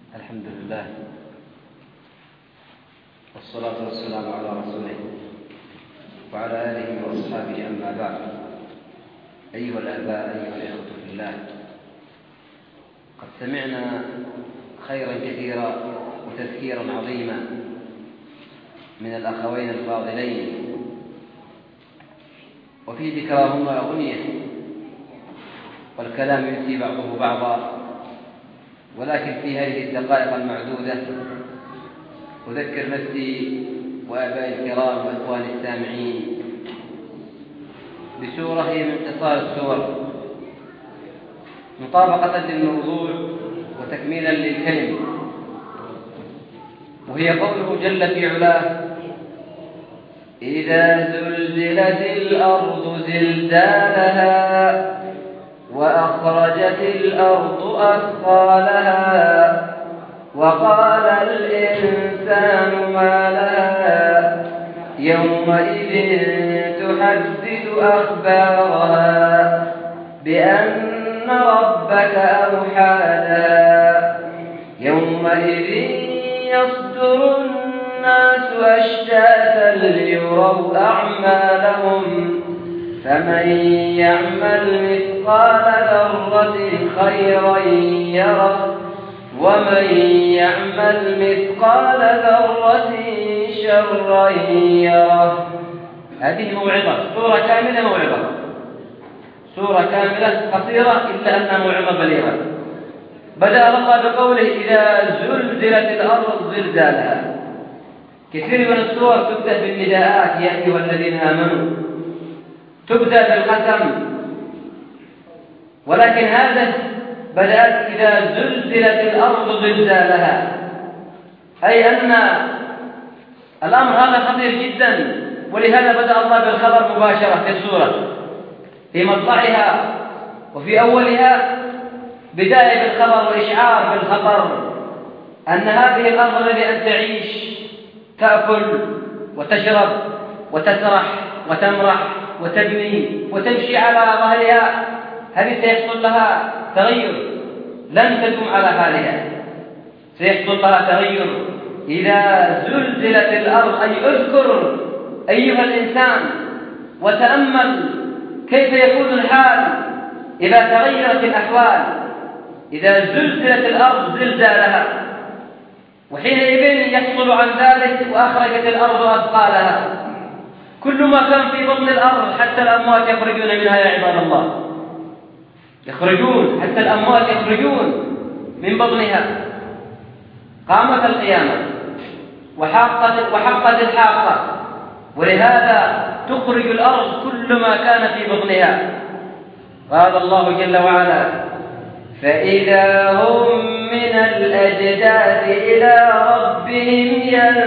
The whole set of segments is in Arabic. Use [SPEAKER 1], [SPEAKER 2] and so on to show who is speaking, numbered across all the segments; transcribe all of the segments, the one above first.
[SPEAKER 1] الحمد لله والصلاة والسلام على رسوله وعلى آله وأصحابه، أما بعد. أيها الآباء، أيها الإخوة في الله، قد سمعنا خيرا كثيرا وتذكيرا عظيما من الأخوين الفاضلين، وفي ذكراهما أغنية، والكلام ينسي بعضه بعضا، ولكن في هذه الدقائق المعدودة أذكر نفسي وآبائي الكرام وإخواني السامعين بسورة هي من قصار السور، مطابقة للموضوع وتكميلا للكلم، وهي قوله جل في علاه: إذا زلزلت الأرض زلزالها وأخرجت الأرض أثقالها وقال الإنسان ما لها يومئذ تحدث أخبارها بأن ربك أوحى لها يومئذ يصدر الناس أشتاتا ليروا أعمالهم فمن يعمل مثقال ذرة خيرا يره ومن يعمل مثقال ذرة شرا يره. هذه موعظة، سورة كاملة، موعظة، سورة كاملة قصيرة إلا أنها موعظة بليغة. بدأ الله بقوله: إذا زلزلت الأرض زلزالها. كثير من السور تبدأ بالنداءات: يا أيها الذين آمنوا، تبدأ بالقسم، ولكن هذا بدأت إذا زلزلت الأرض زلزالها، أي أن الأمر هذا خطير جدا، ولهذا بدأ الله بالخبر مباشرة في السورة في مطلعها وفي أولها، بداية بالخبر وإشعار بالخطر أن هذه الأرض التي أن تعيش تأكل وتشرب وتسرح وتمرح وتبني وتمشي على ظهرها، هذه سيحصل لها تغير، لن تدوم على حالها، سيحصل لها تغير. إذا زلزلت الأرض، أي اذكر أيها الإنسان وتأمل كيف يكون الحال إذا تغيرت الأحوال. إذا زلزلت الأرض زلزالها، وحينئذ يحصل عن ذلك وأخرجت الأرض أثقالها. كل ما كان في بطن الأرض حتى الأموات يخرجون منها يا عباد الله، يخرجون، حتى الأموات يخرجون من بطنها. قامت القيامة وحقت الحاقة، ولهذا تخرج الأرض كل ما كان في بطنها. قال الله جل وعلا: فإذا هم من الأجداث إلى ربهم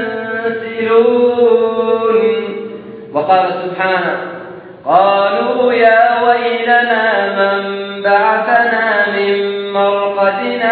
[SPEAKER 1] ينسلون. وقال سبحانه: قالوا يا ويلنا من بعثنا من مرقدنا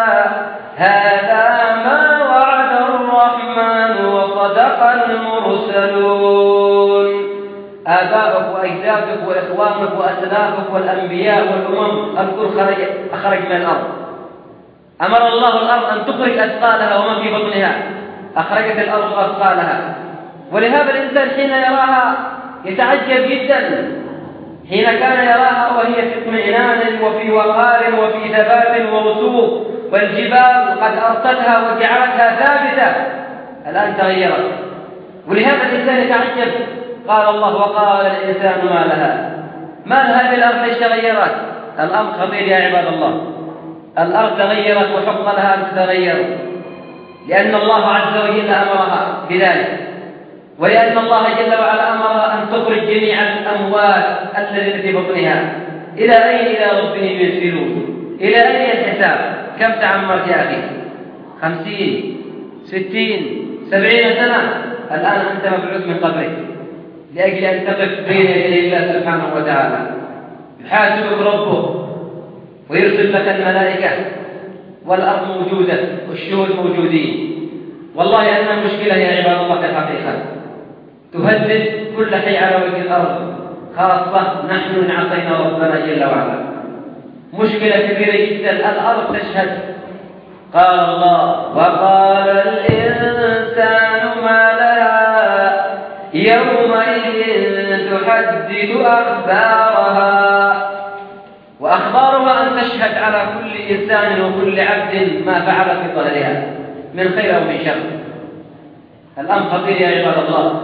[SPEAKER 1] هذا ما وعد الرحمن وصدق المرسلون. آباؤك وأجدادك وإخوانك وأسلافك والأنبياء والأمم الكل أخرج من الأرض. أمر الله الأرض أن تخرج أثقالها وما في بطنها، أخرجت الأرض أثقالها. ولهذا الإنسان حين يراها يتعجب جدا، حين كان يراها وهي في اطمئنان وفي وقار وفي ثبات ورسوخ، والجبال قد أرصتها وجعلتها ثابتة، الآن تغيرت. ولهذا الإنسان يتعجب. قال الله: وقال الإنسان ما لها، ما لهذه الأرض ليش تغيرت؟ الأمر خطير يا عباد الله. الأرض تغيرت وحق لها أن تتغير، لأن الله عز وجل أمرها بذلك، ولأن الله جل وعلا أمرها أن تخرج جميع الأموات الذين في بطنها. إلى أين؟ إلى ربهم ينسلون. إلى أين الحساب؟ كم تعمرت يا أخي؟ 50 60 70 سنة، الآن أنت مبعوث من قبرك لأجل أن تقف بين يدي الله سبحانه وتعالى. يحاسبك ربك ويرسل لك الملائكة، والأرض موجودة والشهود موجودين. والله أنها مشكلة يا عباد الله في الحقيقة، تهدد كل حي على وجه الأرض، خاصة نحن إن عصينا ربنا جل وعلا. مشكلة كبيرة جدا. الأرض تشهد قال الله: وقال الإنسان ما لها يومئذ تحدث أخبارها. وأخبارها أن تشهد على كل إنسان وكل عبد ما فعل في ظهرها من خير أو من شر. الأمر خطير يا عباد الله.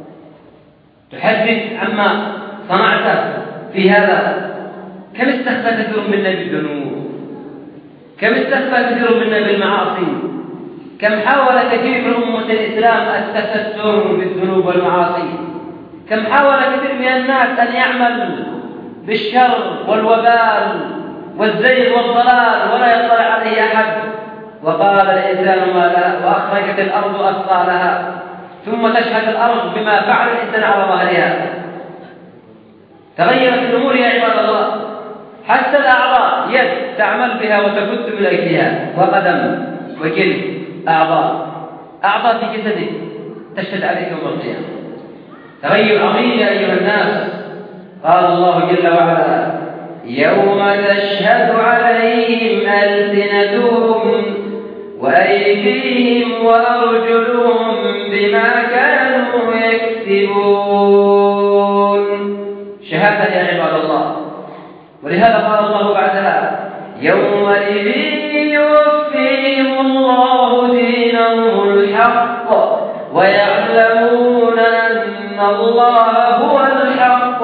[SPEAKER 1] تحدث عما صنعته في هذا. كم استخفى كثير منا بالذنوب، كم استخفى كثير منا بالمعاصي، كم حاول كثير من أمة الإسلام التستر بالذنوب والمعاصي، كم حاول كثير من الناس أن يعمل بالشر والوبال والزيغ والضلال ولا يطلع عليه أحد. وقال الإنسان ما لها وأخرجت الأرض أثقالها. ثم تشهد الأرض بما فعل الإنسان على ظهرها. تغيرت الأمور يا عباد الله، حتى الأعضاء، يد تعمل بها وتفت من أيديها، وقدم وجلد، أعضاء في جسدك تشهد عليك يوم القيامة. تغير عظيم يا أيها الناس. قال الله جل وعلا: يوم تشهد عليهم ألسنتهم وأيديهم وأرجلهم بما كانوا يكسبون. شهادة يا عباد الله. ولهذا قال الله بعدها: يومئذ يوفيهم الله دينهم الحق ويعلمون أن الله هو الحق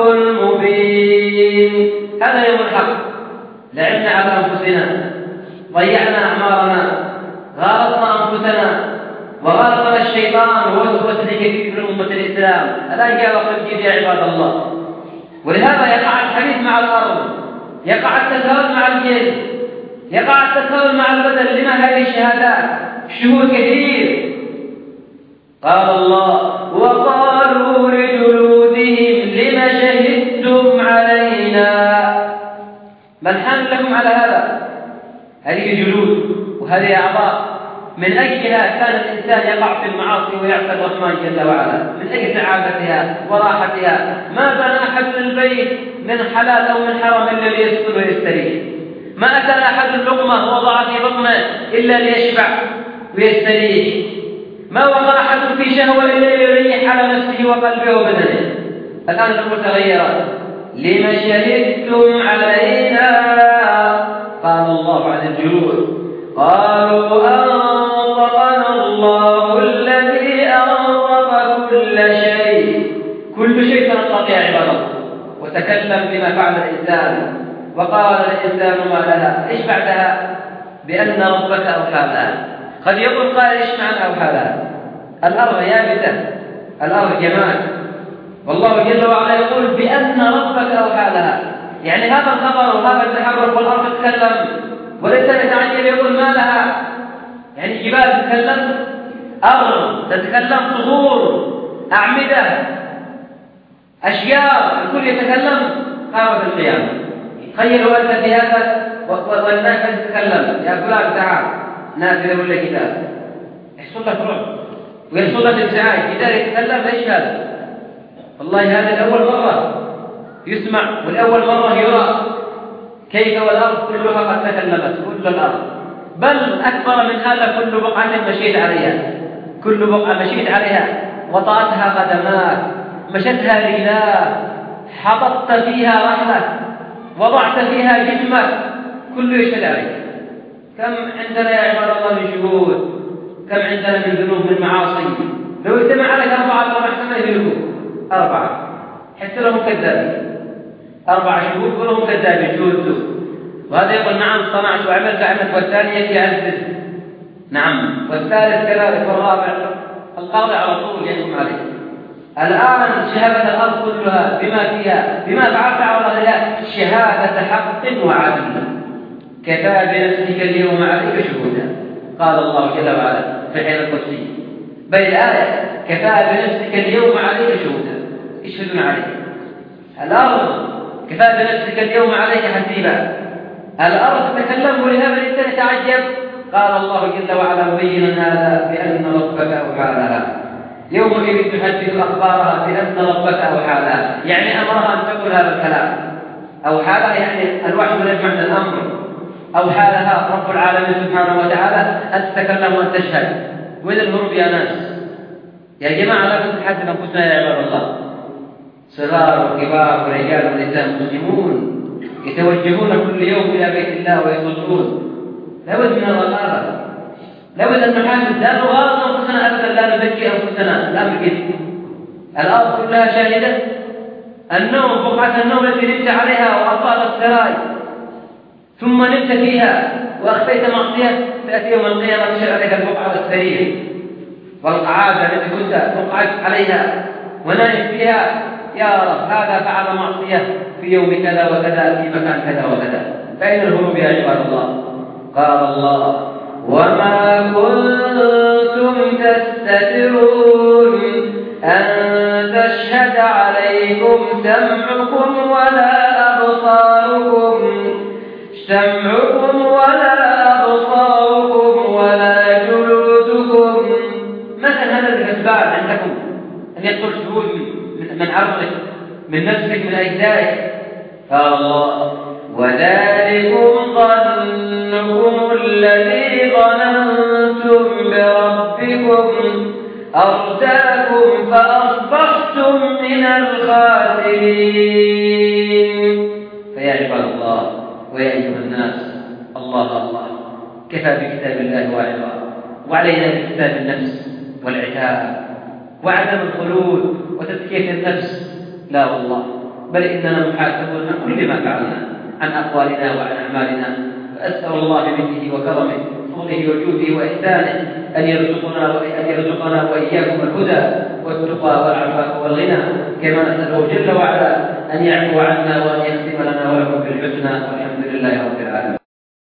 [SPEAKER 1] المبين. هذا يوم الحق. لعبنا على أنفسنا، ضيعنا أعمارنا، غالطنا أنفسنا، وغالطنا الشيطان ووسوس لكثير من أمة الإسلام. الآن جاء وقت الجد يا عباد الله. ولهذا يقع الحديث مع الأرض، يقع التساؤل مع الجلد، يقع التساؤل مع البدن. لما هذه الشهادات؟ شهود كثير. قال الله: وقالوا لجلودهم لم شهدتم علينا. من حان لكم على هذا؟ هذه جلود وهذه أعضاء من أجلها كان الإنسان يقع في المعاصي ويعصي الرحمن جل وعلا، من أجل سعادتها وراحتها. ما بنى أحد البيت من حلال أو من حرام إلا ليسكن ويستريح. ما أكل أحد اللقمة ووضع في بطنه إلا ليشبع ويستريح. ما وقع أحد في شهوة إلا ليريح على نفسه وقلبه وبدنه. الآن الأمور تغيرت. لما شهدتم علينا؟ قال الله عن الجلود: قالوا أنطقنا الله الذي أنطق كل شيء. كل شيء تنطق يا عباد الله، وتكلم بما فعل الإنسان. وقال الإنسان ما لها. إيش بعدها؟ بأن ربك أوحى لها. قد يقول قائل: إيش معنى أوحى لها؟ الأرض يابسة، الأرض جمال، والله جل وعلا يقول بأن ربك أوحى لها. يعني هذا الخبر وهذا التحرك والأرض تتكلم، والإنسان يتعجب يقول ما لها. يعني جبال تتكلم، أرض تتكلم، صخور، أعمدة، أشجار، الكل يتكلم. قامت القيامة. تخيلوا أنت في هذا والناس تتكلم: يا فلان تعال، ناس يقول لك كتاب، يحصل لك رعب ويحصل لك انزعاج. كتاب يتكلم، ليش هذا؟ والله هذا الأول مرة يسمع والأول مرة يرى. كيف والأرض كلها قد تكلمت، كل الأرض، بل أكبر من هذا كل بقعة مشيت عليها، كل بقعة مشيت عليها، وطأتها قدمات، مشتها رجلات، حبطت فيها رحلك، وضعت فيها جسمك، كله يشهد عليك. كم عندنا يا عباد الله من شهود، كم عندنا من ذنوب، من معاصي. لو اجتمع عليك 4 محكمة يذنبوا 4 حتى لهم كذابين، 4 شهود كلهم كذابين، شهود. وهذا يقول: نعم صنعت وعملت، والثاني يأتي على الذنب، نعم، والثالث كذلك، والرابع. القاضي على طول يحكم عليه. الآن شهادة الأرض كلها بما فيها، بما فعلت على ظهرها، شهادة حق وعدل. كفى بنفسك اليوم عليك شهودا. قال الله جل وعلا في الحديث القدسي، بل الآية: كفى بنفسك اليوم عليك شهودا. يشهدون عليك. الأرض كفى بنفسك اليوم عليك حسيبا. الأرض تتكلم، ولهذا الإنسان يتعجب. قال الله جل وعلا مبينا هذا بأن ربك أوحى لها. يومئذ تحدث أخبارها بأن ربك أوحى لها، يعني أمرها أن تقول هذا الكلام. أوحى لها يعني الوحي يجمع الأمر، أو حالها رب العالمين سبحانه وتعالى أن تتكلم وأن تشهد. وإذا الهروب يا ناس يا جماعة لا نحاسب أنفسنا يا عباد الله. صغار وكبار ورجال ونساء مسلمون يتوجهون كل يوم إلى بيت الله ويصلون. لابد من الرقابة، لابد أن نحاسب، لا نغالط أنفسنا أبدا، لا نزكي أنفسنا. الأمر كده، الأرض كلها شاهدة. النوم، بقعة النوم التي نمت عليها وأطال السراي ثم نمت فيها وأخفيت معصية، تأتي يوم القيامة تشهد عليك البقعة والسرير والقعادة التي كنت تقعد عليها ونائم فيها. يا رب هذا فعل معصية في يوم كذا وكذا في مكان كذا وكذا. فأين الهروب يا عباد الله؟ قال الله: وما كنتم تستترون أن تشهد عليكم سمعكم ولا أبصاركم ولا جلودكم. مثلا هذا الأسباب عندكم أن يدخل شهود من عرضك، من نفسك، من أجزائك. قال الله: وذلكم ظنكم الذي ظننتم بربكم أرداكم فأصبحتم من الخاسرين. فيا عباد الله ويا أيها الناس، الله كفى بكتاب الله واعظا، وعلينا بكتاب النفس والعتاب وعدم الخلود وتزكية النفس. لا والله، بل إننا محاسبون عن كل ما فعلنا، عن أقوالنا وعن أعمالنا. فأسأل الله بمنه وكرمه فضله وجوده وإحسانه أن يرزقنا وإياكم الهدى والتقى والعفاف والغنى، كما نسأله جل وعلا أن يعفو عنا وأن يختم لنا ولكم بالحسنى، والحمد لله رب العالمين.